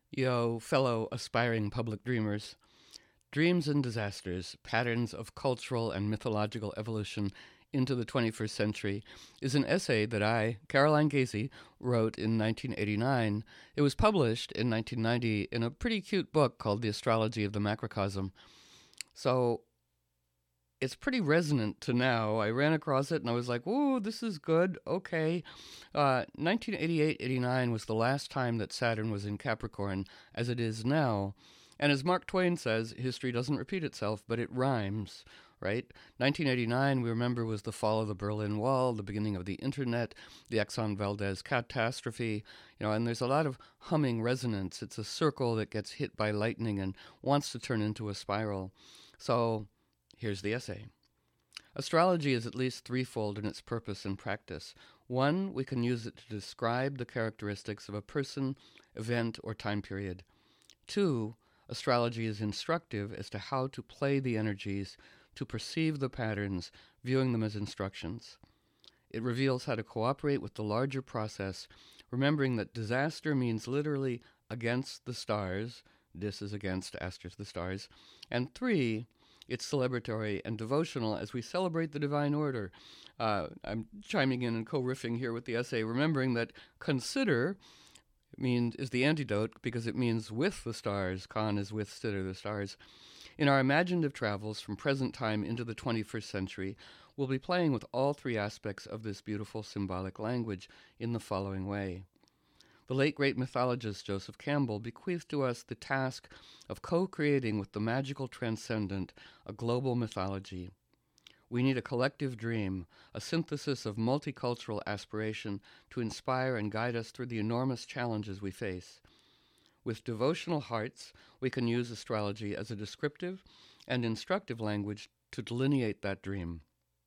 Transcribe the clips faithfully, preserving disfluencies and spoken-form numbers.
Yo, fellow aspiring public dreamers. Dreams and Disasters Patterns of Cultural and Mythological Evolution into the twenty-first Century is an essay that I, Caroline Gacy, wrote in nineteen eighty-nine. It was published in nineteen ninety in a pretty cute book called The Astrology of the Macrocosm. So it's pretty resonant to now. I ran across it and I was like, "Ooh, this is good. Okay." Uh, nineteen eighty-eight eighty-nine was the last time that Saturn was in Capricorn, as it is now. And as Mark Twain says, history doesn't repeat itself, but it rhymes, right? nineteen eighty-nine, we remember, was the fall of the Berlin Wall, the beginning of the internet, the Exxon Valdez catastrophe, you know, and there's a lot of humming resonance. It's a circle that gets hit by lightning and wants to turn into a spiral. So here's the essay. Astrology is at least threefold in its purpose and practice. One, we can use it to describe the characteristics of a person, event, or time period. Two, astrology is instructive as to how to play the energies, to perceive the patterns, viewing them as instructions. It reveals how to cooperate with the larger process, remembering that disaster means literally against the stars. Dis is against, asters the stars. And three, it's celebratory and devotional as we celebrate the divine order. Uh, I'm chiming in and co-riffing here with the essay, remembering that consider means is the antidote because it means with the stars. Con is with Sitter the stars. In our imaginative travels from present time into the twenty-first century, we'll be playing with all three aspects of this beautiful symbolic language in the following way. The late great mythologist Joseph Campbell bequeathed to us the task of co-creating with the magical transcendent a global mythology. We need a collective dream, a synthesis of multicultural aspiration to inspire and guide us through the enormous challenges we face. With devotional hearts, we can use astrology as a descriptive and instructive language to delineate that dream.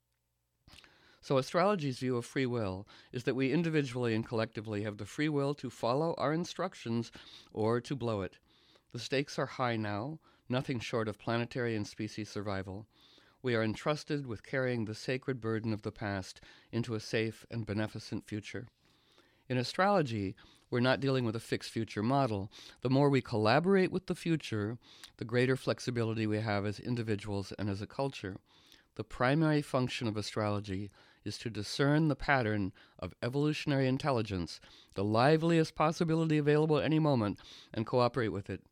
So astrology's view of free will is that we individually and collectively have the free will to follow our instructions or to blow it. The stakes are high now, nothing short of planetary and species survival. We are entrusted with carrying the sacred burden of the past into a safe and beneficent future. In astrology, we're not dealing with a fixed future model. The more we collaborate with the future, the greater flexibility we have as individuals and as a culture. The primary function of astrology is to discern the pattern of evolutionary intelligence, the liveliest possibility available at any moment, and cooperate with it.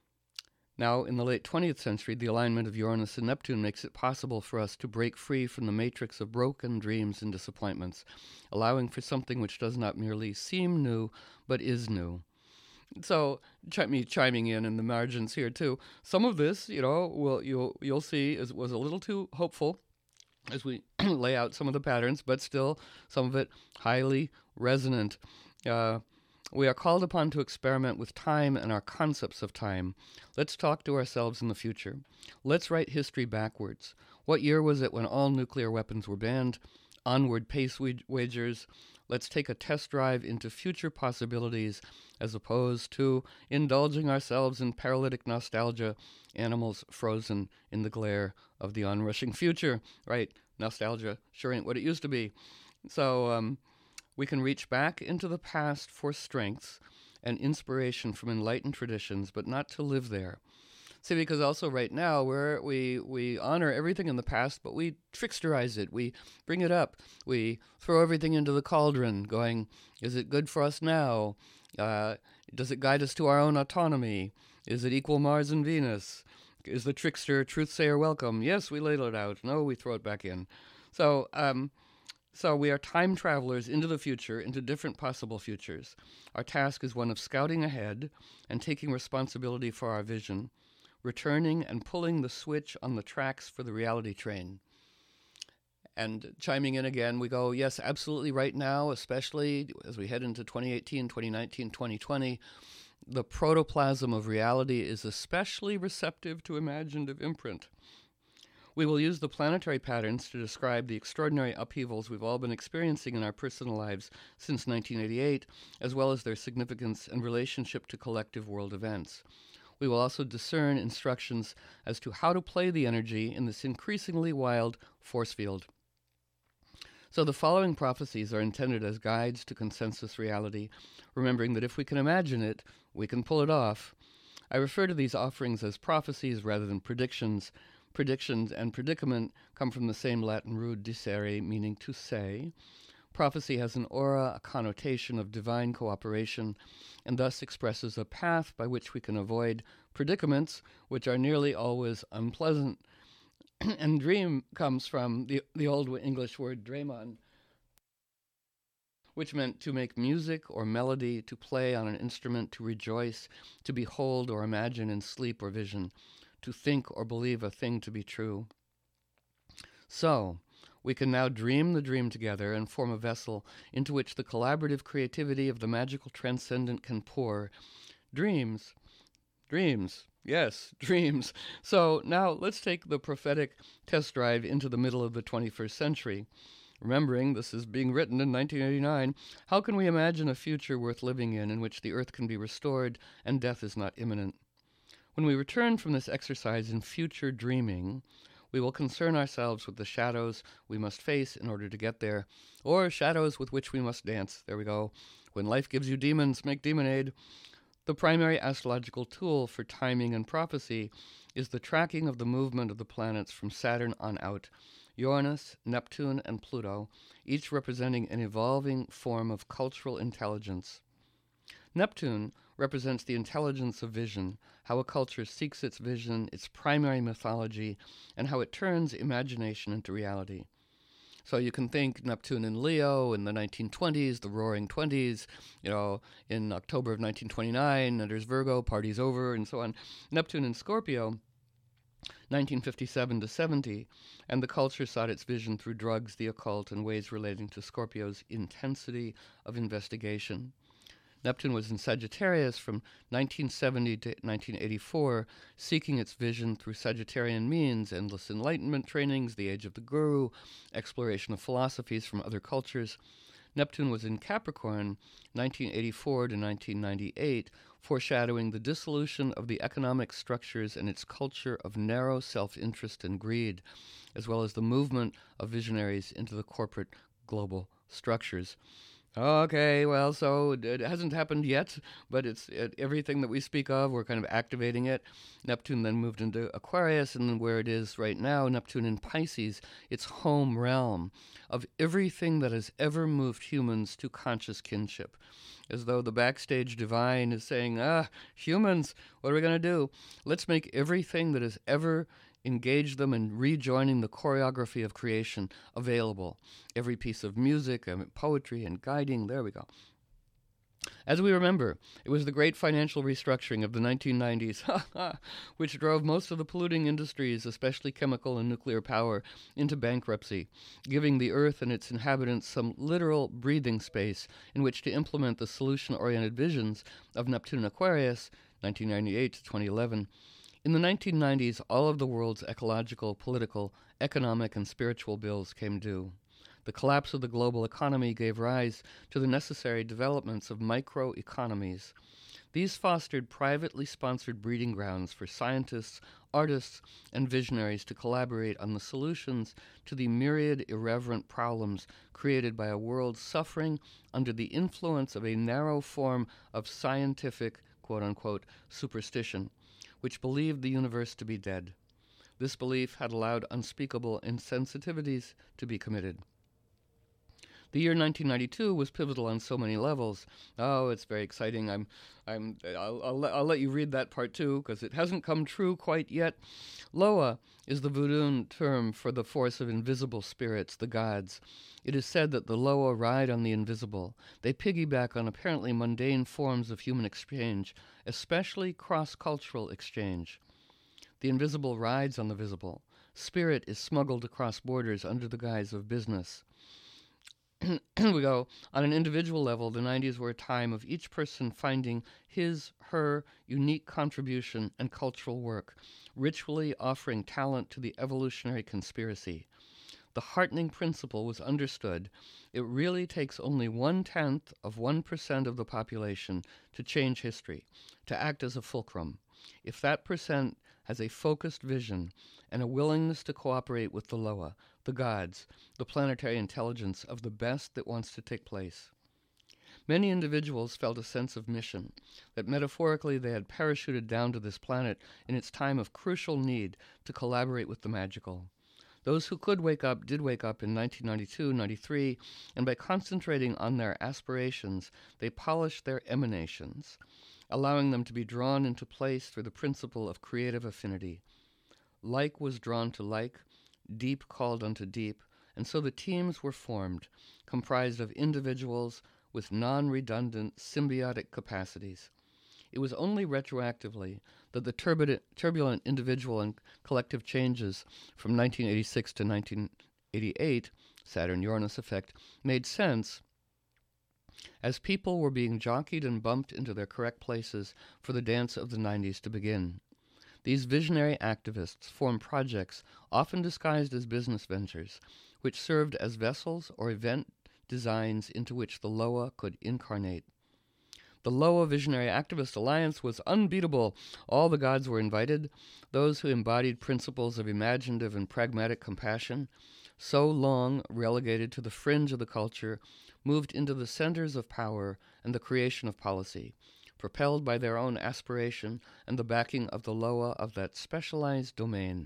Now, in the late twentieth century, the alignment of Uranus and Neptune makes it possible for us to break free from the matrix of broken dreams and disappointments, allowing for something which does not merely seem new, but is new. So, ch- me chiming in in the margins here too. Some of this, you know, will you'll you'll see, is was a little too hopeful as we lay out some of the patterns, but still some of it highly resonant. Uh, we are called upon to experiment with time and our concepts of time. Let's talk to ourselves in the future. Let's write history backwards. What year was it when all nuclear weapons were banned? Onward pace wagers. Let's take a test drive into future possibilities as opposed to indulging ourselves in paralytic nostalgia, animals frozen in the glare of the onrushing future. Right, nostalgia sure ain't what it used to be. So um, we can reach back into the past for strengths and inspiration from enlightened traditions, but not to live there. See, because also right now we're, we we honor everything in the past, but we tricksterize it. We bring it up. We throw everything into the cauldron, going, is it good for us now? Uh, does it guide us to our own autonomy? Is it equal Mars and Venus? Is the trickster truth-sayer welcome? Yes, we ladle it out. No, we throw it back in. So, um, so we are time travelers into the future, into different possible futures. Our task is one of scouting ahead and taking responsibility for our vision, returning and pulling the switch on the tracks for the reality train. And chiming in again, we go, yes, absolutely right now, especially as we head into twenty eighteen, twenty nineteen, twenty twenty, the protoplasm of reality is especially receptive to imaginative imprint. We will use the planetary patterns to describe the extraordinary upheavals we've all been experiencing in our personal lives since nineteen eighty-eight, as well as their significance and relationship to collective world events. We will also discern instructions as to how to play the energy in this increasingly wild force field. So the following prophecies are intended as guides to consensus reality, remembering that if we can imagine it, we can pull it off. I refer to these offerings as prophecies rather than predictions. Predictions and predicament come from the same Latin root dicere, meaning to say. Prophecy has an aura, a connotation of divine cooperation, and thus expresses a path by which we can avoid predicaments, which are nearly always unpleasant. And dream comes from the, the old English word draimon, which meant to make music or melody, to play on an instrument, to rejoice, to behold or imagine in sleep or vision, to think or believe a thing to be true. So, we can now dream the dream together and form a vessel into which the collaborative creativity of the magical transcendent can pour. Dreams. Dreams. Yes, dreams. So now let's take the prophetic test drive into the middle of the twenty-first century. Remembering this is being written in nineteen eighty-nine, how can we imagine a future worth living in, in which the earth can be restored and death is not imminent? When we return from this exercise in future dreaming, we will concern ourselves with the shadows we must face in order to get there, or shadows with which we must dance. There we go. When life gives you demons, make demonade. The primary astrological tool for timing and prophecy is the tracking of the movement of the planets from Saturn on out. Uranus, Neptune, and Pluto, each representing an evolving form of cultural intelligence. Neptune represents the intelligence of vision, how a culture seeks its vision, its primary mythology, and how it turns imagination into reality. So you can think Neptune in Leo in the nineteen twenties, the Roaring Twenties, you know, in October of nineteen twenty-nine, enters Virgo, party's over, and so on. Neptune in Scorpio, nineteen fifty-seven to seventy, and the culture sought its vision through drugs, the occult, and ways relating to Scorpio's intensity of investigation. Neptune was in Sagittarius from nineteen seventy to nineteen eighty-four, seeking its vision through Sagittarian means, endless enlightenment trainings, the age of the guru, exploration of philosophies from other cultures. Neptune was in Capricorn, nineteen eighty-four to nineteen ninety-eight, foreshadowing the dissolution of the economic structures and its culture of narrow self-interest and greed, as well as the movement of visionaries into the corporate global structures. Okay, well, so it hasn't happened yet, but it's it, everything that we speak of, we're kind of activating it. Neptune then moved into Aquarius, and then where it is right now, Neptune in Pisces, its home realm of everything that has ever moved humans to conscious kinship. As though the backstage divine is saying, ah, humans, what are we going to do? Let's make everything that has ever engage them in rejoining the choreography of creation available. Every piece of music, and poetry, and guiding, there we go. As we remember, it was the great financial restructuring of the nineteen nineties, which drove most of the polluting industries, especially chemical and nuclear power, into bankruptcy, giving the earth and its inhabitants some literal breathing space in which to implement the solution-oriented visions of Neptune and Aquarius, nineteen ninety-eight to twenty eleven. In the nineteen nineties, all of the world's ecological, political, economic, and spiritual bills came due. The collapse of the global economy gave rise to the necessary developments of microeconomies. These fostered privately sponsored breeding grounds for scientists, artists, and visionaries to collaborate on the solutions to the myriad irreverent problems created by a world suffering under the influence of a narrow form of scientific, quote-unquote, superstition, which believed the universe to be dead. This belief had allowed unspeakable insensitivities to be committed. The year nineteen ninety-two was pivotal on so many levels. Oh, it's very exciting. I'm, I'm, I'll, I'll, let, I'll let you read that part too, because it hasn't come true quite yet. Loa is the voodoo term for the force of invisible spirits, the gods. It is said that the Loa ride on the invisible. They piggyback on apparently mundane forms of human exchange, especially cross-cultural exchange. The invisible rides on the visible. Spirit is smuggled across borders under the guise of business. We go, on an individual level, the nineties were a time of each person finding his, her unique contribution and cultural work, ritually offering talent to the evolutionary conspiracy. The heartening principle was understood. It really takes only one-tenth of one percent of the population to change history, to act as a fulcrum. If that percent has a focused vision and a willingness to cooperate with the Loa, the gods, the planetary intelligence of the best that wants to take place. Many individuals felt a sense of mission, that metaphorically they had parachuted down to this planet in its time of crucial need to collaborate with the magical. Those who could wake up did wake up in nineteen ninety-two, ninety-three, and by concentrating on their aspirations, they polished their emanations, allowing them to be drawn into place through the principle of creative affinity. Like was drawn to like, deep called unto deep, and so the teams were formed, comprised of individuals with non-redundant symbiotic capacities. It was only retroactively that the turbulent, turbulent individual and collective changes from nineteen eighty-six to nineteen eighty-eight, Saturn-Uranus effect, made sense as people were being jockeyed and bumped into their correct places for the dance of the nineties to begin. These visionary activists formed projects, often disguised as business ventures, which served as vessels or event designs into which the Loa could incarnate. The Loa Visionary Activist Alliance was unbeatable. All the gods were invited, those who embodied principles of imaginative and pragmatic compassion, so long relegated to the fringe of the culture, moved into the centers of power and the creation of policy, propelled by their own aspiration and the backing of the Loa of that specialized domain.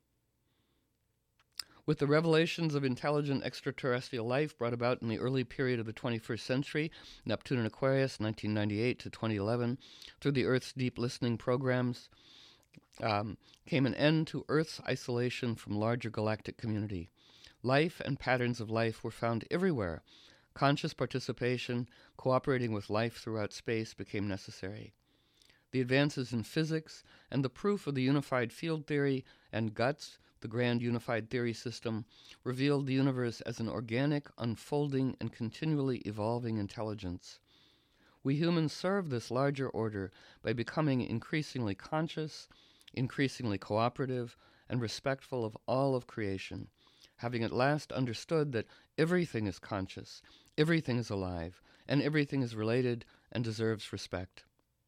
With the revelations of intelligent extraterrestrial life brought about in the early period of the twenty-first century, Neptune and Aquarius, nineteen ninety-eight to twenty eleven, through the Earth's deep listening programs, um, came an end to Earth's isolation from larger galactic community. Life and patterns of life were found everywhere. Conscious participation, cooperating with life throughout space became necessary. The advances in physics and the proof of the unified field theory and GUTS, the grand unified theory system, revealed the universe as an organic, unfolding, and continually evolving intelligence. We humans serve this larger order by becoming increasingly conscious, increasingly cooperative, and respectful of all of creation, having at last understood that everything is conscious, everything is alive, and everything is related and deserves respect.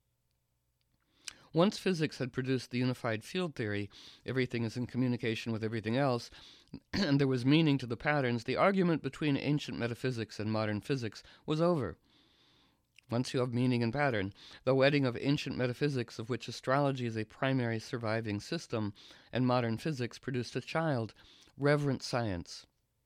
Once physics had produced the unified field theory, everything is in communication with everything else, and there was meaning to the patterns, the argument between ancient metaphysics and modern physics was over. Once you have meaning and pattern, the wedding of ancient metaphysics, of which astrology is a primary surviving system, and modern physics produced a child, reverent science.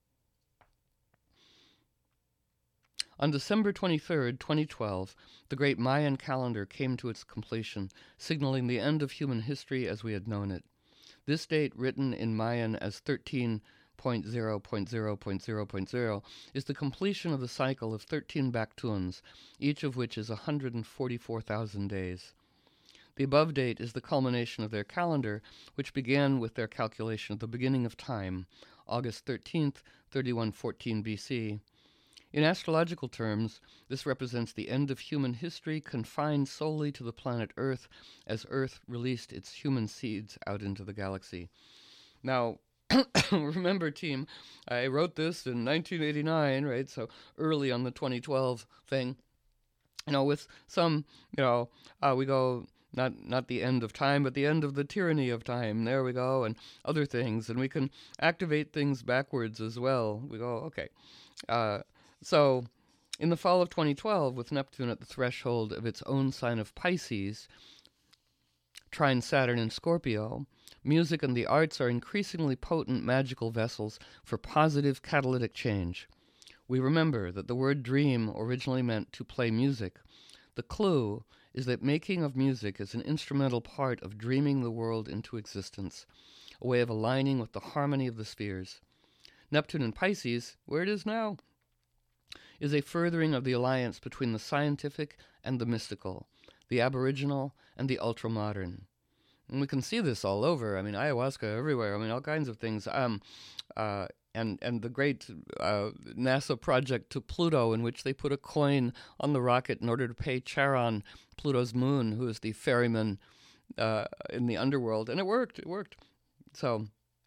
On December twenty-third, twenty twelve, the great Mayan calendar came to its completion, signaling the end of human history as we had known it. This date, written in Mayan as thirteen point zero point zero point zero point zero, is the completion of the cycle of thirteen Baktuns, each of which is one hundred forty-four thousand days. The above date is the culmination of their calendar, which began with their calculation of the beginning of time, August thirteenth, thirty-one fourteen B C. In astrological terms, this represents the end of human history confined solely to the planet Earth, as Earth released its human seeds out into the galaxy. Now, remember, team, I wrote this in nineteen eighty-nine, right, so early on the twenty twelve thing. You know, with some, you know, uh, we go, not not the end of time, but the end of the tyranny of time, there we go, and other things, and we can activate things backwards as well. We go, okay, uh, So, in the fall of twenty twelve, with Neptune at the threshold of its own sign of Pisces, trine Saturn in Scorpio, music and the arts are increasingly potent magical vessels for positive catalytic change. We remember that the word dream originally meant to play music. The clue is that making of music is an instrumental part of dreaming the world into existence, a way of aligning with the harmony of the spheres. Neptune in Pisces, where it is now, is a furthering of the alliance between the scientific and the mystical, the aboriginal and the ultra-modern. And we can see this all over. I mean, ayahuasca everywhere. I mean, all kinds of things. Um, uh, and, and the great uh, NASA project to Pluto, in which they put a coin on the rocket in order to pay Charon, Pluto's moon, who is the ferryman uh, in the underworld. And it worked. It worked. So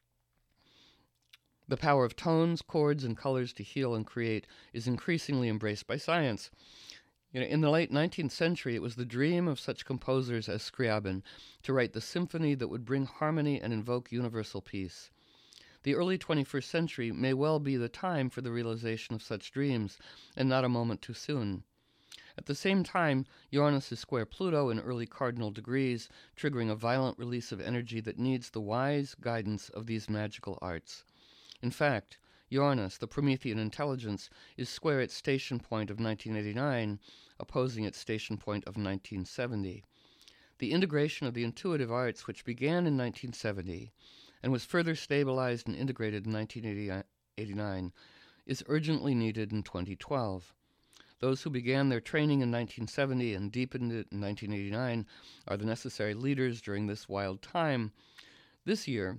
the power of tones, chords, and colors to heal and create is increasingly embraced by science. You know, in the late nineteenth century, it was the dream of such composers as Scriabin to write the symphony that would bring harmony and invoke universal peace. The early twenty-first century may well be the time for the realization of such dreams, and not a moment too soon. At the same time, Uranus is square Pluto in early cardinal degrees, triggering a violent release of energy that needs the wise guidance of these magical arts. In fact, Uranus, the Promethean intelligence, is square its station point of nineteen eighty-nine, opposing its station point of nineteen seventy. The integration of the intuitive arts, which began in nineteen seventy and was further stabilized and integrated in nineteen eighty-nine, is urgently needed in twenty twelve. Those who began their training in nineteen seventy and deepened it in nineteen eighty-nine are the necessary leaders during this wild time. This year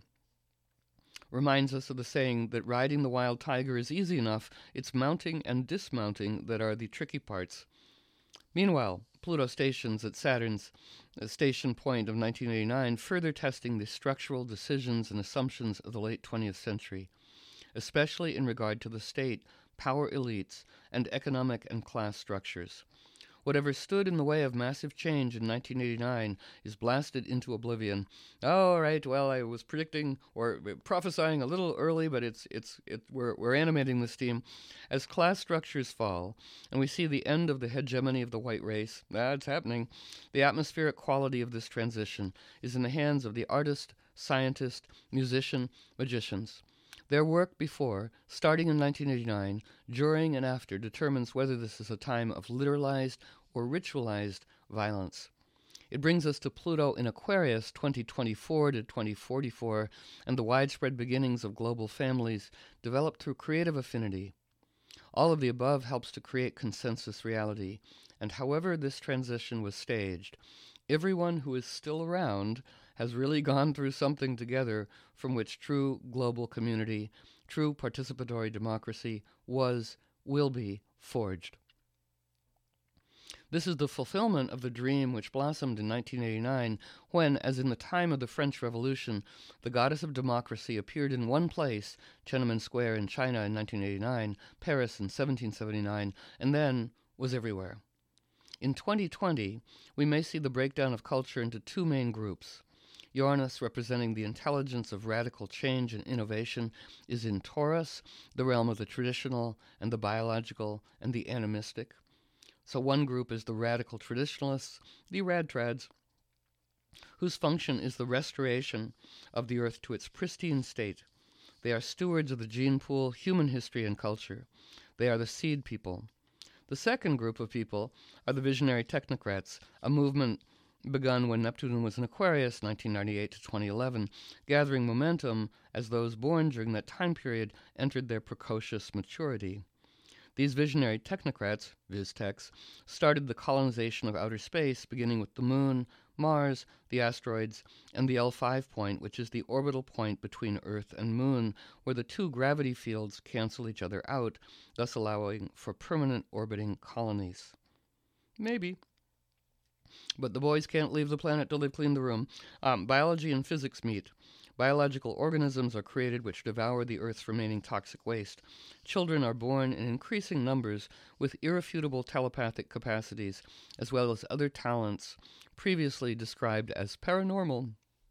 reminds us of the saying that riding the wild tiger is easy enough, it's mounting and dismounting that are the tricky parts. Meanwhile, Pluto stations at Saturn's uh, station point of nineteen eighty-nine, further testing the structural decisions and assumptions of the late twentieth century, especially in regard to the state, power elites, and economic and class structures. Whatever stood in the way of massive change in nineteen eighty-nine is blasted into oblivion. Oh, all right, well, I was predicting or prophesying a little early, but it's it's it, we're we're animating this theme. As class structures fall, and we see the end of the hegemony of the white race, that's happening. The atmospheric quality of this transition is in the hands of the artist, scientist, musician, magicians. Their work before, starting in nineteen eighty-nine, during and after, determines whether this is a time of literalized or ritualized violence. It brings us to Pluto in Aquarius twenty twenty-four to twenty forty-four, and the widespread beginnings of global families developed through creative affinity. All of the above helps to create consensus reality, and however this transition was staged, everyone who is still around has really gone through something together from which true global community, true participatory democracy was, will be, forged. This is the fulfillment of the dream which blossomed in nineteen eighty-nine when, as in the time of the French Revolution, the goddess of democracy appeared in one place, Tiananmen Square in China in nineteen eighty-nine, Paris in seventeen seventy-nine, and then was everywhere. In twenty twenty, we may see the breakdown of culture into two main groups. Uranus, representing the intelligence of radical change and innovation, is in Taurus, the realm of the traditional and the biological and the animistic. So one group is the radical traditionalists, the radtrads, whose function is the restoration of the earth to its pristine state. They are stewards of the gene pool, human history, and culture. They are the seed people. The second group of people are the visionary technocrats, a movement begun when Neptune was in Aquarius, nineteen ninety-eight to twenty eleven, gathering momentum as those born during that time period entered their precocious maturity. These visionary technocrats, VizTechs, started the colonization of outer space, beginning with the Moon, Mars, the asteroids, and the L five point, which is the orbital point between Earth and Moon, where the two gravity fields cancel each other out, thus allowing for permanent orbiting colonies. Maybe. But the boys can't leave the planet till they've cleaned the room. Um, biology and physics meet. Biological organisms are created which devour the Earth's remaining toxic waste. Children are born in increasing numbers with irrefutable telepathic capacities, as well as other talents previously described as paranormal.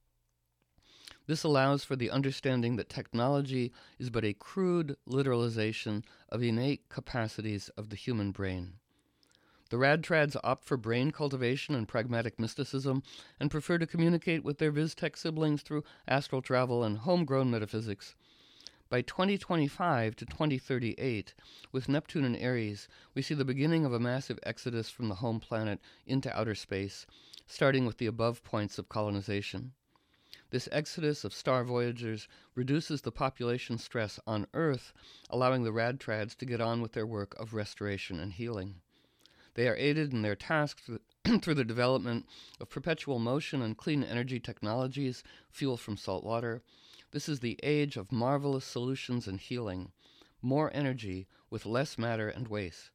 This allows for the understanding that technology is but a crude literalization of innate capacities of the human brain. The radtrads opt for brain cultivation and pragmatic mysticism and prefer to communicate with their VizTech siblings through astral travel and homegrown metaphysics. By twenty twenty-five to twenty thirty-eight, with Neptune in Aries, we see the beginning of a massive exodus from the home planet into outer space, starting with the above points of colonization. This exodus of star voyagers reduces the population stress on Earth, allowing the radtrads to get on with their work of restoration and healing. They are aided in their task through the development of perpetual motion and clean energy technologies, fuel from salt water. This is the age of marvelous solutions and healing, more energy with less matter and waste.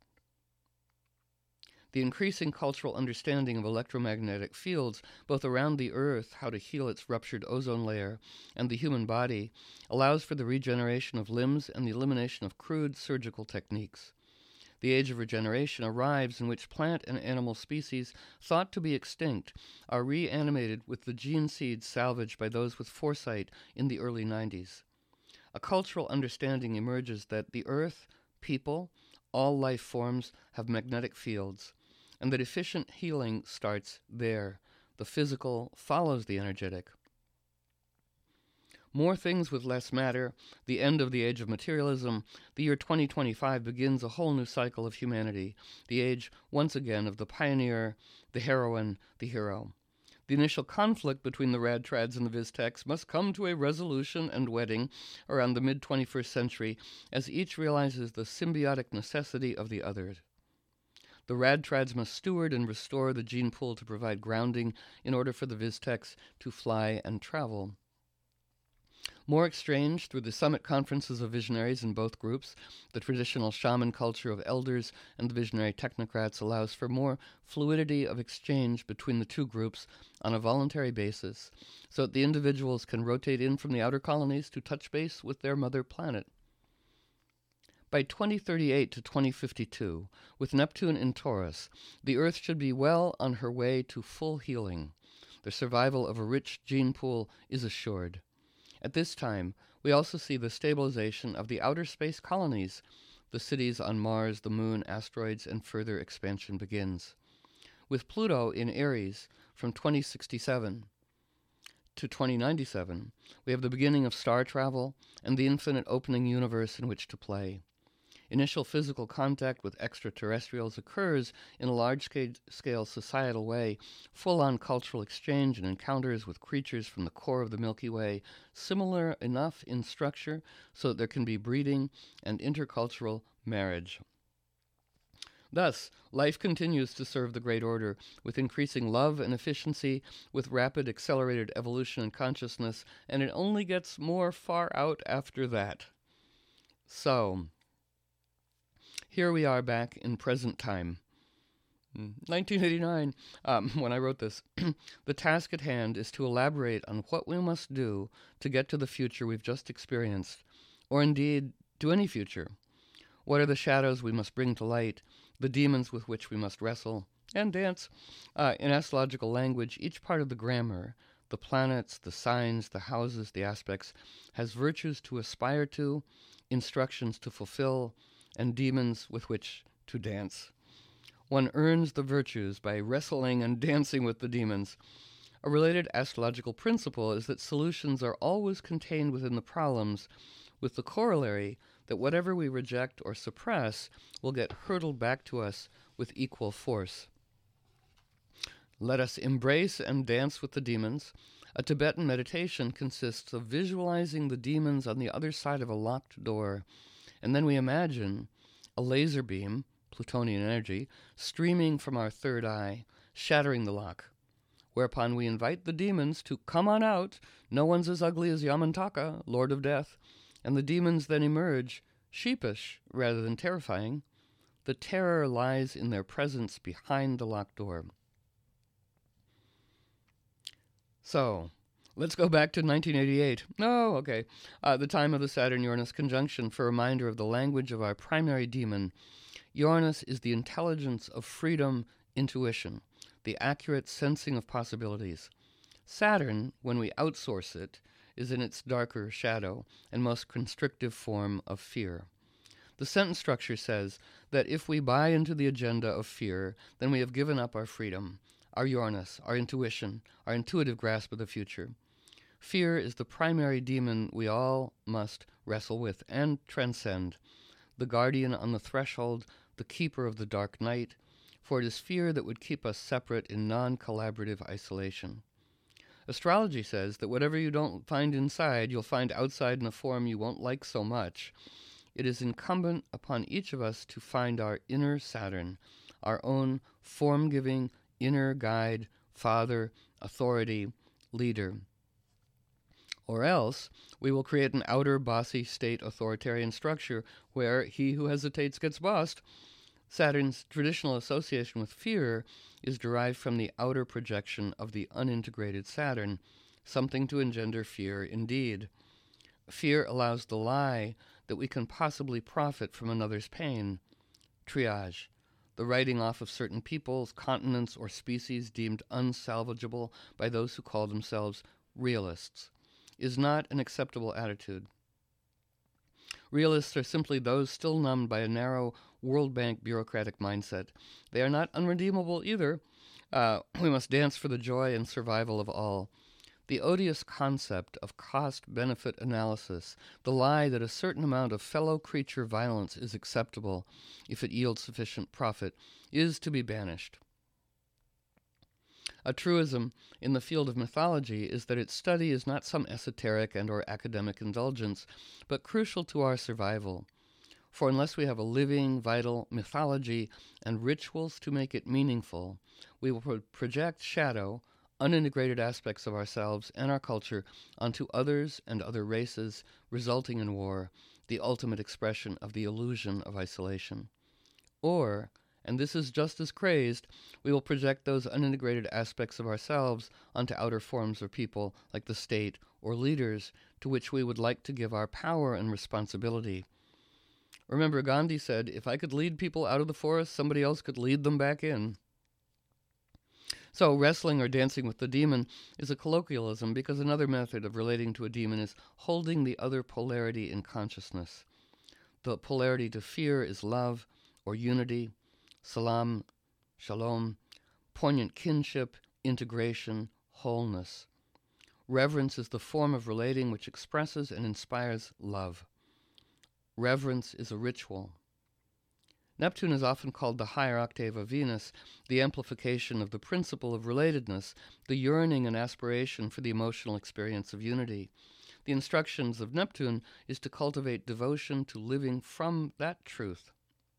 The increasing cultural understanding of electromagnetic fields, both around the Earth, how to heal its ruptured ozone layer, and the human body, allows for the regeneration of limbs and the elimination of crude surgical techniques. The age of regeneration arrives, in which plant and animal species thought to be extinct are reanimated with the gene seeds salvaged by those with foresight in the early nineties. A cultural understanding emerges that the earth, people, all life forms have magnetic fields, and that efficient healing starts there. The physical follows the energetic. More things with less matter, the end of the age of materialism, the year twenty twenty-five begins a whole new cycle of humanity, the age, once again, of the pioneer, the heroine, the hero. The initial conflict between the rad trads and the Viztecs must come to a resolution and wedding around the mid-twenty-first century, as each realizes the symbiotic necessity of the other. The rad trads must steward and restore the gene pool to provide grounding in order for the Viztecs to fly and travel. More exchange through the summit conferences of visionaries in both groups, the traditional shaman culture of elders and the visionary technocrats allows for more fluidity of exchange between the two groups on a voluntary basis, so that the individuals can rotate in from the outer colonies to touch base with their mother planet. By twenty thirty-eight to twenty fifty-two, with Neptune in Taurus, the Earth should be well on her way to full healing. The survival of a rich gene pool is assured. At this time, we also see the stabilization of the outer space colonies. The cities on Mars, the Moon, asteroids, and further expansion begins. With Pluto in Aries from twenty sixty-seven to twenty ninety-seven, we have the beginning of star travel and the infinite opening universe in which to play. Initial physical contact with extraterrestrials occurs in a large-scale societal way, full-on cultural exchange and encounters with creatures from the core of the Milky Way, similar enough in structure so that there can be breeding and intercultural marriage. Thus, life continues to serve the Great Order, with increasing love and efficiency, with rapid accelerated evolution and consciousness, and it only gets more far out after that. So, here we are back in present time. nineteen eighty-nine, um, when I wrote this. The task at hand is to elaborate on what we must do to get to the future we've just experienced, or indeed, to any future. What are the shadows we must bring to light, the demons with which we must wrestle and dance? Uh, in astrological language, each part of the grammar, the planets, the signs, the houses, the aspects, has virtues to aspire to, instructions to fulfill, and demons with which to dance. One earns the virtues by wrestling and dancing with the demons. A related astrological principle is that solutions are always contained within the problems, with the corollary that whatever we reject or suppress will get hurtled back to us with equal force. Let us embrace and dance with the demons. A Tibetan meditation consists of visualizing the demons on the other side of a locked door, and then we imagine a laser beam, Plutonian energy, streaming from our third eye, shattering the lock, whereupon we invite the demons to come on out. No one's as ugly as Yamantaka, Lord of Death, and the demons then emerge, sheepish rather than terrifying. The terror lies in their presence behind the locked door. So, let's go back to nineteen eighty-eight. Oh, okay. Uh, the time of the Saturn-Uranus conjunction for a reminder of the language of our primary demon. Uranus is the intelligence of freedom, intuition, the accurate sensing of possibilities. Saturn, when we outsource it, is in its darker shadow and most constrictive form of fear. The sentence structure says that if we buy into the agenda of fear, then we have given up our freedom, our Uranus, our intuition, our intuitive grasp of the future. Fear is the primary demon we all must wrestle with and transcend, the guardian on the threshold, the keeper of the dark night, for it is fear that would keep us separate in non-collaborative isolation. Astrology says that whatever you don't find inside, you'll find outside in a form you won't like so much. It is incumbent upon each of us to find our inner Saturn, our own form-giving inner guide, father, authority, leader. Or else, we will create an outer bossy state authoritarian structure where he who hesitates gets bossed. Saturn's traditional association with fear is derived from the outer projection of the unintegrated Saturn, something to engender fear indeed. Fear allows the lie that we can possibly profit from another's pain. triage, the writing off of certain peoples, continents, or species deemed unsalvageable by those who call themselves realists, is not an acceptable attitude. Realists are simply those still numbed by a narrow World Bank bureaucratic mindset. They are not unredeemable either. Uh, we must dance for the joy and survival of all. The odious concept of cost-benefit analysis, the lie that a certain amount of fellow creature violence is acceptable if it yields sufficient profit, is to be banished. A truism in the field of mythology is that its study is not some esoteric and or academic indulgence, but crucial to our survival. For unless we have a living, vital mythology and rituals to make it meaningful, we will pro- project shadow, unintegrated aspects of ourselves and our culture onto others and other races, resulting in war, the ultimate expression of the illusion of isolation. Or, and this is just as crazed, we will project those unintegrated aspects of ourselves onto outer forms of people like the state or leaders to which we would like to give our power and responsibility. Remember, Gandhi said, if I could lead people out of the forest, somebody else could lead them back in. So wrestling or dancing with the demon is a colloquialism because another method of relating to a demon is holding the other polarity in consciousness. The polarity to fear is love or unity, salam, shalom, poignant kinship, integration, wholeness. Reverence is the form of relating which expresses and inspires love. Reverence is a ritual. Neptune is often called the higher octave of Venus, the amplification of the principle of relatedness, the yearning and aspiration for the emotional experience of unity. The instructions of Neptune is to cultivate devotion to living from that truth.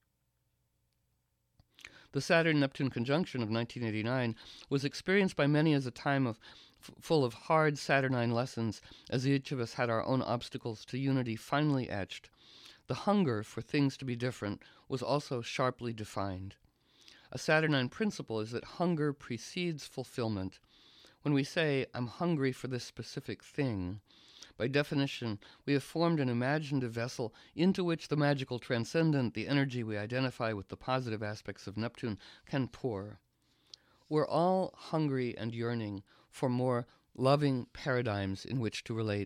The Saturn-Neptune conjunction of nineteen eighty-nine was experienced by many as a time of f- full of hard Saturnine lessons, as each of us had our own obstacles to unity finally etched. The hunger for things to be different was also sharply defined. A Saturnine principle is that hunger precedes fulfillment. When we say, I'm hungry for this specific thing, by definition, we have formed an imaginative vessel into which the magical transcendent, the energy we identify with the positive aspects of Neptune, can pour. We're all hungry and yearning for more loving paradigms in which to relate.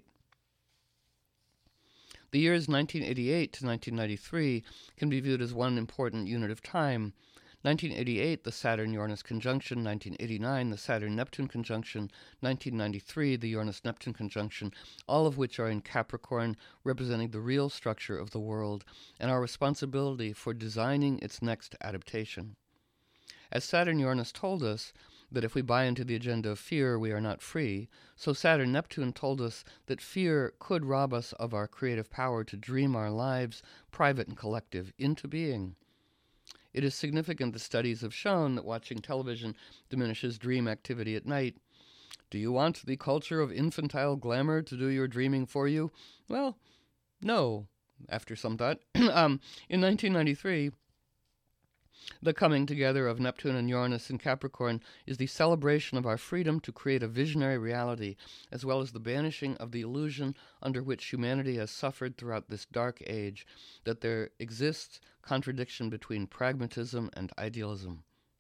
The years nineteen eighty-eight to nineteen ninety-three can be viewed as one important unit of time. nineteen eighty-eight, the Saturn-Uranus conjunction, nineteen eighty-nine, the Saturn-Neptune conjunction, nineteen ninety-three, the Uranus-Neptune conjunction, all of which are in Capricorn, representing the real structure of the world and our responsibility for designing its next adaptation. As Saturn-Uranus told us that if we buy into the agenda of fear, we are not free, so Saturn-Neptune told us that fear could rob us of our creative power to dream our lives, private and collective, into being. It is significant that studies have shown that watching television diminishes dream activity at night. Do you want the culture of infantile glamour to do your dreaming for you? Well, no, after some thought. um, in nineteen ninety-three, the coming together of Neptune and Uranus in Capricorn is the celebration of our freedom to create a visionary reality, as well as the banishing of the illusion under which humanity has suffered throughout this dark age, that there exists contradiction between pragmatism and idealism.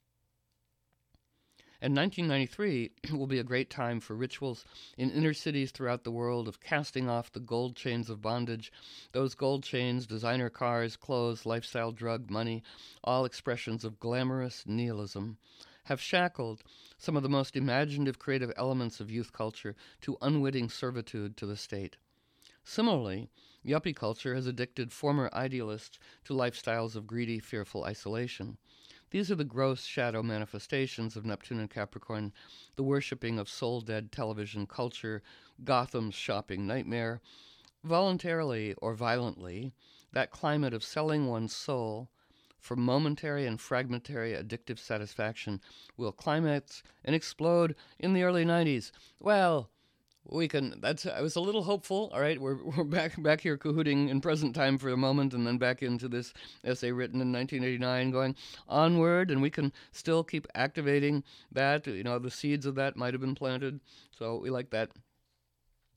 And nineteen ninety-three will be a great time for rituals in inner cities throughout the world of casting off the gold chains of bondage. Those gold chains, designer cars, clothes, lifestyle, drug, money, all expressions of glamorous nihilism, have shackled some of the most imaginative creative elements of youth culture to unwitting servitude to the state. Similarly, yuppie culture has addicted former idealists to lifestyles of greedy, fearful isolation. These are the gross shadow manifestations of Neptune and Capricorn, the worshipping of soul-dead television culture, Gotham's shopping nightmare. Voluntarily or violently, that climate of selling one's soul for momentary and fragmentary addictive satisfaction will climax and explode in the early nineties. Well, we can, that's, I was a little hopeful, all right, we're, we're back back here cahooting in present time for a moment and then back into this essay written in nineteen eighty-nine going onward, and we can still keep activating that, you know, the seeds of that might have been planted, so we like that.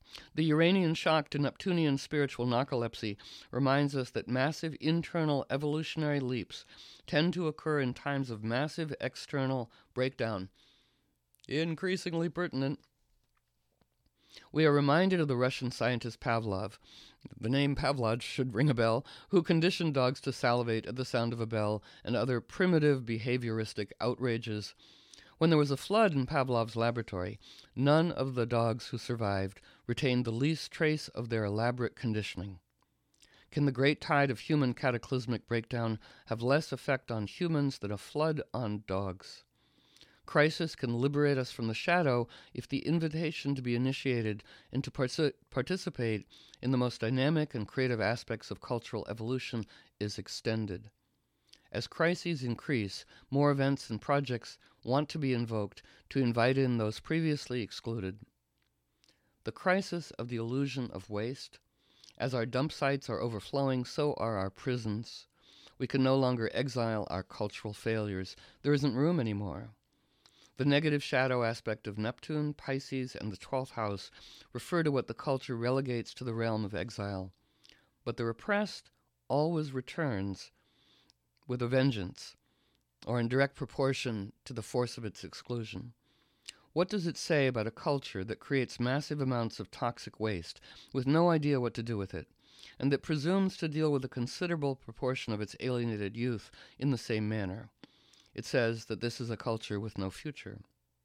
The Uranian shock to Neptunian spiritual narcolepsy reminds us that massive internal evolutionary leaps tend to occur in times of massive external breakdown. Increasingly pertinent. We are reminded of the Russian scientist Pavlov, the name Pavlov should ring a bell, who conditioned dogs to salivate at the sound of a bell and other primitive behavioristic outrages. When there was a flood in Pavlov's laboratory, none of the dogs who survived retained the least trace of their elaborate conditioning. Can the great tide of human cataclysmic breakdown have less effect on humans than a flood on dogs? Crisis can liberate us from the shadow if the invitation to be initiated and to partic- participate in the most dynamic and creative aspects of cultural evolution is extended. As crises increase, more events and projects want to be invoked to invite in those previously excluded. The crisis of the illusion of waste. As our dump sites are overflowing, so are our prisons. We can no longer exile our cultural failures. There isn't room anymore. The negative shadow aspect of Neptune, Pisces, and the twelfth house refer to what the culture relegates to the realm of exile. But the repressed always returns with a vengeance, or in direct proportion to the force of its exclusion. What does it say about a culture that creates massive amounts of toxic waste with no idea what to do with it, and that presumes to deal with a considerable proportion of its alienated youth in the same manner? It says that this is a culture with no future.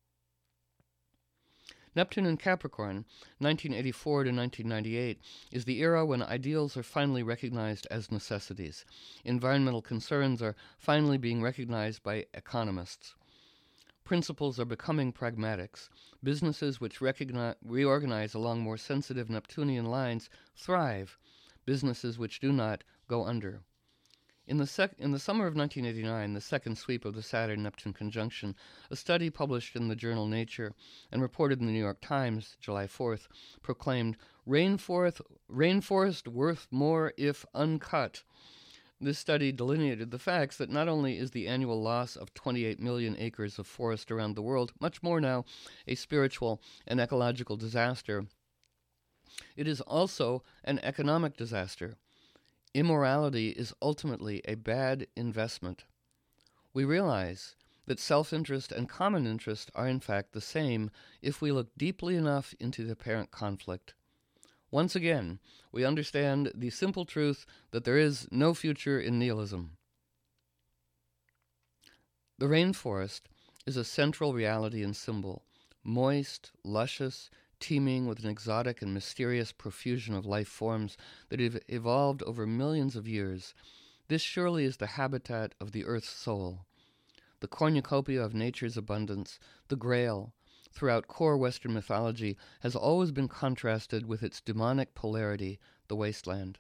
Neptune in Capricorn, nineteen eighty-four to nineteen ninety-eight, is the era when ideals are finally recognized as necessities. Environmental concerns are finally being recognized by economists. Principles are becoming pragmatics. Businesses which recognize, reorganize along more sensitive Neptunian lines thrive. Businesses which do not go under. In the, sec- in the summer of nineteen eighty-nine, the second sweep of the Saturn-Neptune conjunction, a study published in the journal Nature and reported in the New York Times, July fourth, proclaimed, Rainforest, rainforest worth more if uncut. This study delineated the facts that not only is the annual loss of twenty-eight million acres of forest around the world, much more now, a spiritual and ecological disaster, it is also an economic disaster. Immorality is ultimately a bad investment. We realize that self-interest and common interest are in fact the same if we look deeply enough into the apparent conflict. Once again, we understand the simple truth that there is no future in nihilism. The rainforest is a central reality and symbol, moist, luscious, teeming with an exotic and mysterious profusion of life forms that have evolved over millions of years. This surely is the habitat of the Earth's soul. The cornucopia of nature's abundance, the Grail, throughout core Western mythology, has always been contrasted with its demonic polarity, the wasteland.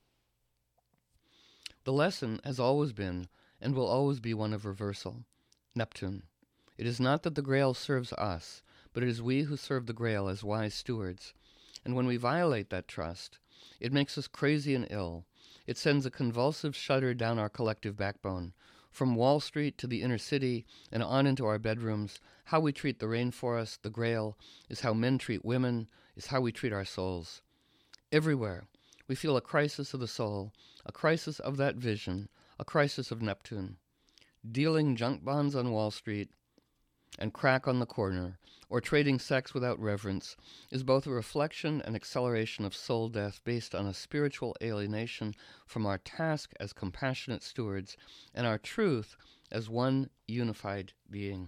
The lesson has always been, and will always be, one of reversal. Neptune. It is not that the Grail serves us, but it is we who serve the Grail as wise stewards. And when we violate that trust, it makes us crazy and ill. It sends a convulsive shudder down our collective backbone. From Wall Street to the inner city and on into our bedrooms, how we treat the rainforest, the Grail, is how men treat women, is how we treat our souls. Everywhere, we feel a crisis of the soul, a crisis of that vision, a crisis of Neptune. Dealing junk bonds on Wall Street and crack on the corner, or trading sex without reverence, is both a reflection and acceleration of soul death based on a spiritual alienation from our task as compassionate stewards and our truth as one unified being.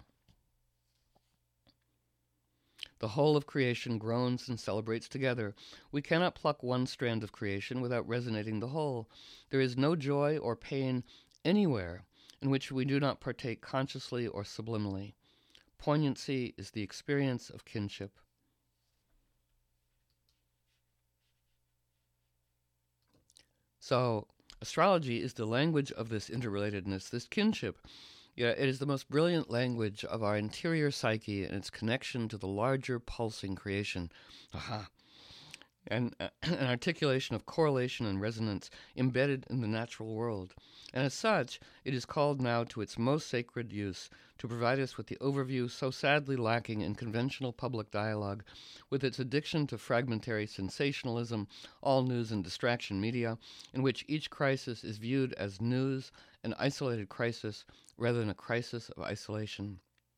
The whole of creation groans and celebrates together. We cannot pluck one strand of creation without resonating the whole. There is no joy or pain anywhere in which we do not partake consciously or subliminally. Poignancy is the experience of kinship. So, astrology is the language of this interrelatedness, this kinship. Yeah, it is the most brilliant language of our interior psyche and its connection to the larger pulsing creation. Aha. and uh, an articulation of correlation and resonance embedded in the natural world. And as such, it is called now to its most sacred use to provide us with the overview so sadly lacking in conventional public dialogue, with its addiction to fragmentary sensationalism, all news and distraction media, in which each crisis is viewed as news, an isolated crisis, rather than a crisis of isolation.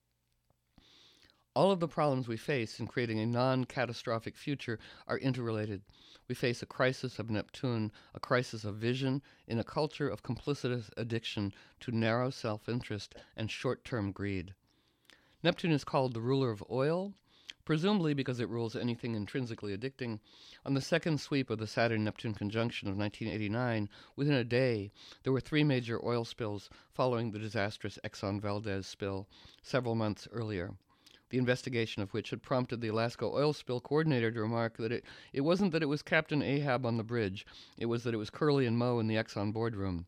All of the problems we face in creating a non-catastrophic future are interrelated. We face a crisis of Neptune, a crisis of vision, in a culture of complicitous addiction to narrow self-interest and short-term greed. Neptune is called the ruler of oil, presumably because it rules anything intrinsically addicting. On the second sweep of the Saturn-Neptune conjunction of nineteen eighty-nine, within a day, there were three major oil spills following the disastrous Exxon Valdez spill several months earlier, the investigation of which had prompted the Alaska oil spill coordinator to remark that it, it wasn't that it was Captain Ahab on the bridge, it was that it was Curly and Moe in the Exxon boardroom.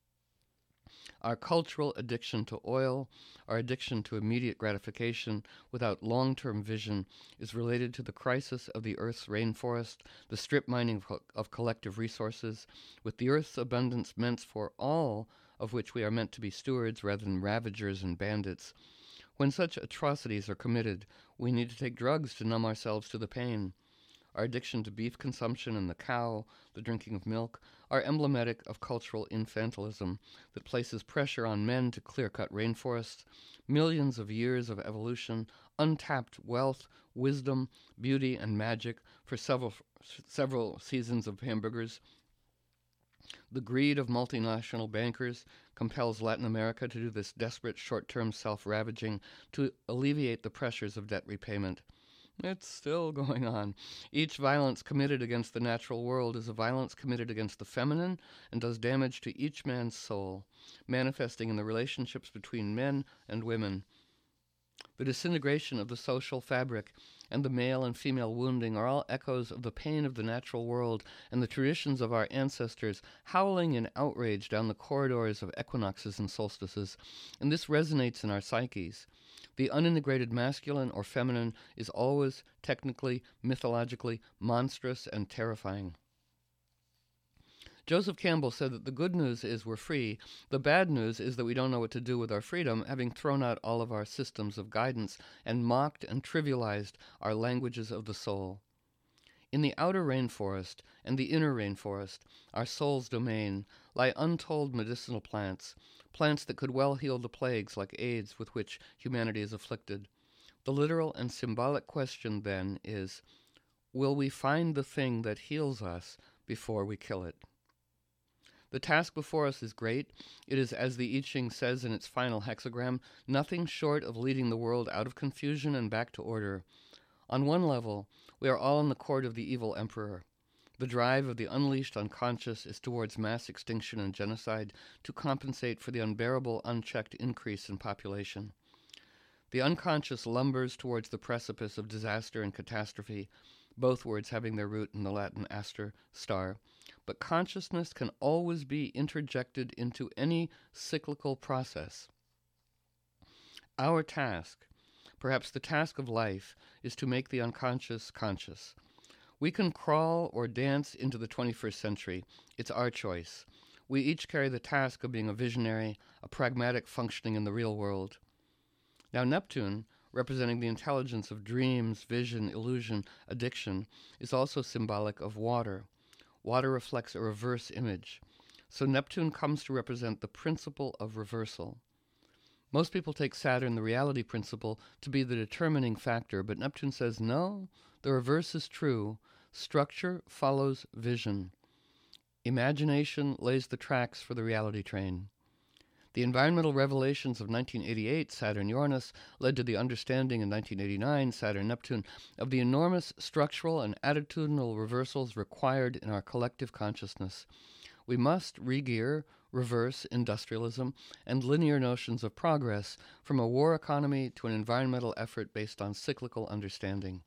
Our cultural addiction to oil, our addiction to immediate gratification without long-term vision, is related to the crisis of the Earth's rainforest, the strip mining of, of collective resources, with the Earth's abundance meant for all of which we are meant to be stewards rather than ravagers and bandits. When such atrocities are committed, we need to take drugs to numb ourselves to the pain. Our addiction to beef consumption and the cow, the drinking of milk, are emblematic of cultural infantilism that places pressure on men to clear-cut rainforests, millions of years of evolution, untapped wealth, wisdom, beauty, and magic for several, several seasons of hamburgers. The greed of multinational bankers compels Latin America to do this desperate short-term self-ravaging to alleviate the pressures of debt repayment. It's still going on. Each violence committed against the natural world is a violence committed against the feminine and does damage to each man's soul, manifesting in the relationships between men and women. The disintegration of the social fabric and the male and female wounding are all echoes of the pain of the natural world and the traditions of our ancestors howling in outrage down the corridors of equinoxes and solstices, and this resonates in our psyches. The unintegrated masculine or feminine is always technically, mythologically monstrous and terrifying. Joseph Campbell said that the good news is we're free. The bad news is that we don't know what to do with our freedom, having thrown out all of our systems of guidance and mocked and trivialized our languages of the soul. In the outer rainforest and the inner rainforest, our soul's domain, lie untold medicinal plants, plants that could well heal the plagues like AIDS with which humanity is afflicted. The literal and symbolic question, then, is, will we find the thing that heals us before we kill it? The task before us is great. It is, as the I Ching says in its final hexagram, nothing short of leading the world out of confusion and back to order. On one level, we are all in the court of the evil emperor. The drive of the unleashed unconscious is towards mass extinction and genocide to compensate for the unbearable, unchecked increase in population. The unconscious lumbers towards the precipice of disaster and catastrophe, both words having their root in the Latin aster, star, but consciousness can always be interjected into any cyclical process. Our task, perhaps the task of life, is to make the unconscious conscious. We can crawl or dance into the twenty-first century. It's our choice. We each carry the task of being a visionary, a pragmatic functioning in the real world. Now Neptune, representing the intelligence of dreams, vision, illusion, addiction, is also symbolic of water. Water reflects a reverse image. So Neptune comes to represent the principle of reversal. Most people take Saturn, the reality principle, to be the determining factor, but Neptune says, no, the reverse is true. Structure follows vision. Imagination lays the tracks for the reality train. The environmental revelations of nineteen eighty-eight, Saturn-Uranus, led to the understanding in nineteen eighty-nine, Saturn-Neptune, of the enormous structural and attitudinal reversals required in our collective consciousness. We must re-gear, reverse industrialism and linear notions of progress from a war economy to an environmental effort based on cyclical understanding.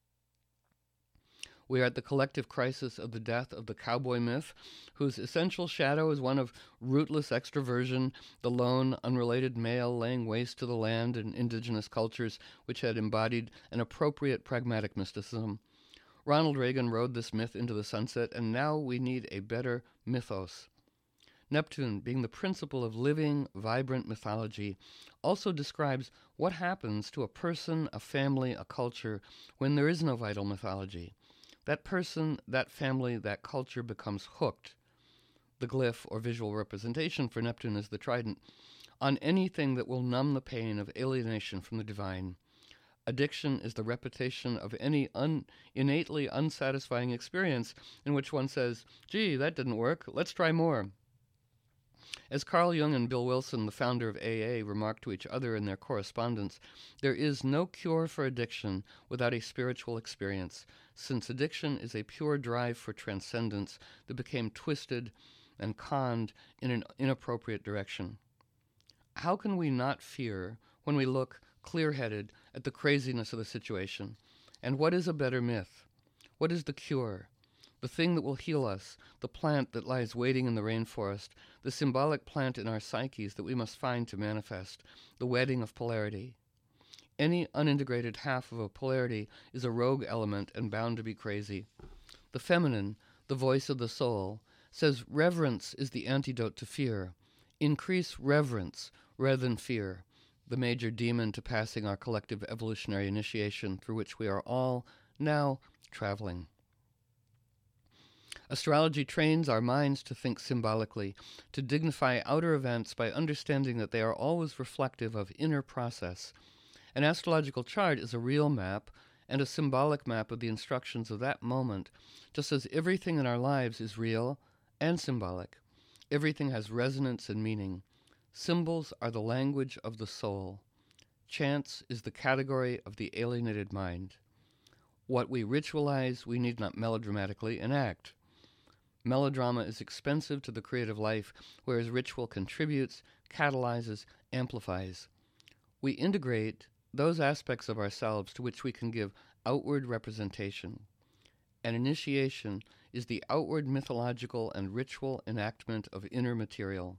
We are at the collective crisis of the death of the cowboy myth, whose essential shadow is one of rootless extroversion, the lone, unrelated male laying waste to the land and indigenous cultures which had embodied an appropriate pragmatic mysticism. Ronald Reagan rode this myth into the sunset, and now we need a better mythos. Neptune, being the principle of living, vibrant mythology, also describes what happens to a person, a family, a culture when there is no vital mythology. That person, that family, that culture becomes hooked. The glyph, or visual representation for Neptune is the trident, on anything that will numb the pain of alienation from the divine. Addiction is the repetition of any un- innately unsatisfying experience in which one says, gee, that didn't work, let's try more. As Carl Jung and Bill Wilson, the founder of A A, remarked to each other in their correspondence, there is no cure for addiction without a spiritual experience, since addiction is a pure drive for transcendence that became twisted and conned in an inappropriate direction. How can we not fear when we look clear-headed at the craziness of the situation? And what is a better myth? What is the cure? The thing that will heal us, the plant that lies waiting in the rainforest, the symbolic plant in our psyches that we must find to manifest, the wedding of polarity. Any unintegrated half of a polarity is a rogue element and bound to be crazy. The feminine, the voice of the soul, says reverence is the antidote to fear. Increase reverence rather than fear, the major demon to passing our collective evolutionary initiation through which we are all now traveling. Astrology trains our minds to think symbolically, to dignify outer events by understanding that they are always reflective of inner process. An astrological chart is a real map and a symbolic map of the instructions of that moment, just as everything in our lives is real and symbolic. Everything has resonance and meaning. Symbols are the language of the soul. Chance is the category of the alienated mind. What we ritualize, we need not melodramatically enact. Melodrama is expensive to the creative life, whereas ritual contributes, catalyzes, amplifies. We integrate those aspects of ourselves to which we can give outward representation. An initiation is the outward mythological and ritual enactment of inner material.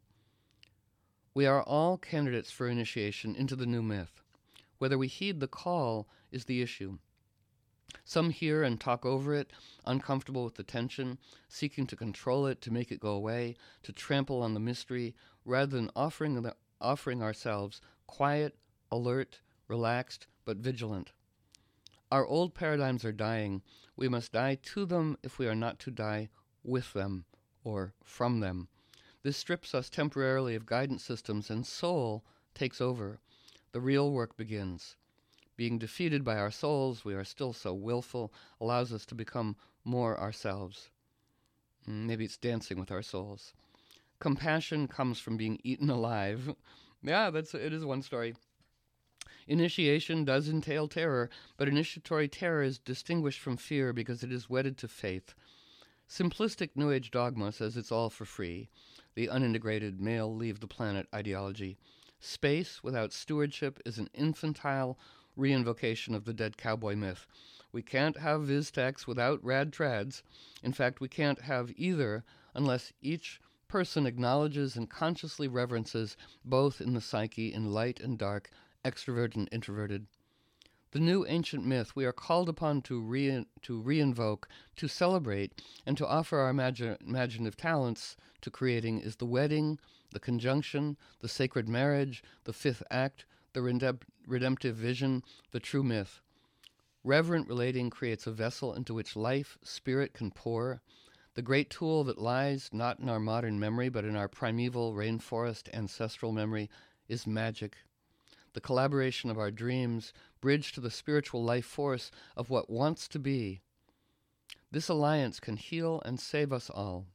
We are all candidates for initiation into the new myth. Whether we heed the call is the issue. Some hear and talk over it, uncomfortable with the tension, seeking to control it, to make it go away, to trample on the mystery, rather than offering, the, offering ourselves quiet, alert, relaxed, but vigilant. Our old paradigms are dying. We must die to them if we are not to die with them or from them. This strips us temporarily of guidance systems, and soul takes over. The real work begins. Being defeated by our souls, we are still so willful, allows us to become more ourselves. Maybe it's dancing with our souls. Compassion comes from being eaten alive. Yeah, that's it is one story. Initiation does entail terror, but initiatory terror is distinguished from fear because it is wedded to faith. Simplistic New Age dogma says it's all for free. The unintegrated male leave the planet ideology. Space without stewardship is an infantile reinvocation of the dead cowboy myth. We can't have Viztecs without rad trads. In fact, we can't have either unless each person acknowledges and consciously reverences both in the psyche, in light and dark, extrovert and introverted. The new ancient myth we are called upon to re- to reinvoke, to celebrate, and to offer our imagi- imaginative talents to creating is the wedding, the conjunction, the sacred marriage, the fifth act, the redemp- redemptive vision, the true myth. Reverent relating creates a vessel into which life, spirit can pour. The great tool that lies not in our modern memory, but in our primeval rainforest ancestral memory is magic. The collaboration of our dreams, bridge to the spiritual life force of what wants to be. This alliance can heal and save us all.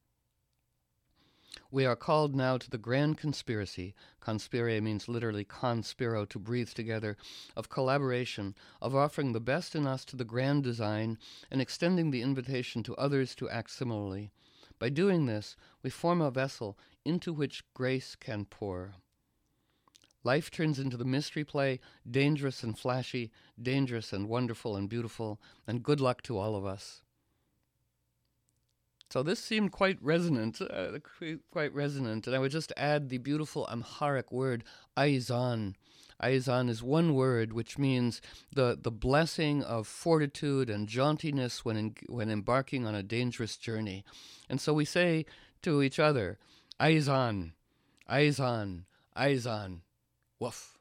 We are called now to the grand conspiracy. Conspire means literally conspiro, to breathe together, of collaboration, of offering the best in us to the grand design and extending the invitation to others to act similarly. By doing this, we form a vessel into which grace can pour. Life turns into the mystery play, dangerous and flashy, dangerous and wonderful and beautiful, and good luck to all of us. So this seemed quite resonant, uh, quite resonant, and I would just add the beautiful Amharic word, aizan. Aizan is one word which means the, the blessing of fortitude and jauntiness when, in, when embarking on a dangerous journey. And so we say to each other, Aizan, Aizan, Aizan, woof.